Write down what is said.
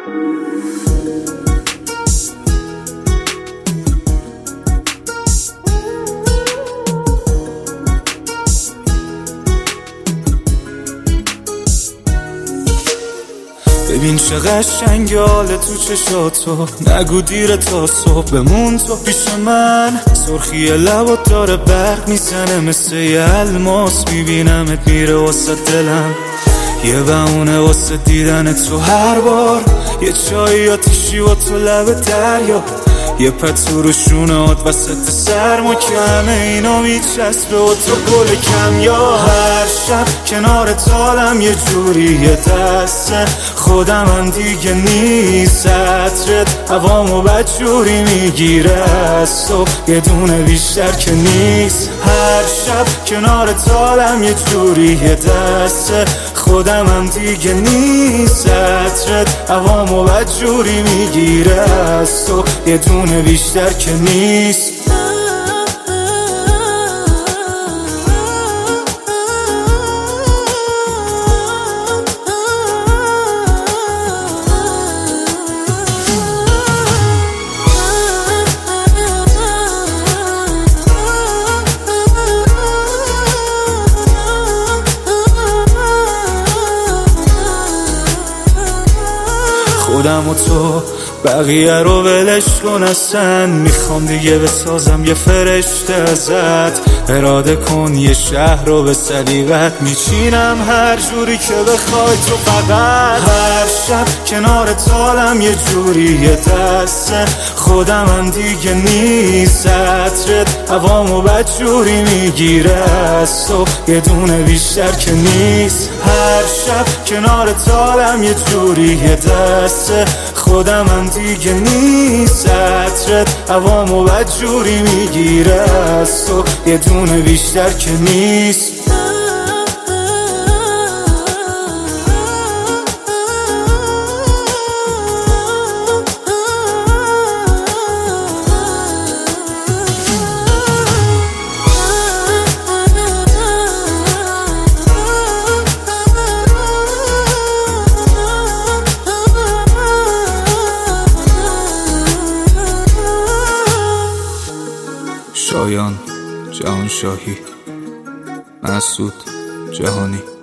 ببین چه قشنگه حال تو چشاتو، نگو دیره تا صبح بمون تو پیش من. سرخی لبات داره برق میزنه مثل یه الماس، میبینمت میره واسه دلم، یه بهونه واسه دیدن تو هر بار. یه چایی آتیشی و تو لب دریا، یه پتو رو شونهات وسط سرما، که همه اینا میچسبه و تو گل کم. یا هر شب کنار تالم یه جوری یه دسته خودم هم دیگه نیست، عطرت هوامو بدجوری میگیره از صبح، یه دونه بیشتر که نیست. هر شب کنار تالم یه جوری یه دسته خودم هم دیگه نیست، عطرت هوامو بدجوری میگیره از تو، یه دونه بیشتر که نیست. خودم و تو بقیه رو ولش کن اصلا، میخوام دیگه بسازم یه فرشته ازت. اراده کن یه شهر رو به سلیقت میچینم هر جوری که بخوای تو، فقط هر شب کنار تالم یه جوری یه دسته خودم هم دیگه نیست، عطرت هوامو بدجوری میگیره از تو، یه دونه بیشتر که نیست. هر شب کنار تالم یه جوری یه دسته خودم هم دیگه نیست، عطرت هوامو بدجوری میگیره از تو، یه دونه بیشتر که نیست. شایان جهانشاهی، مسعود جهانی.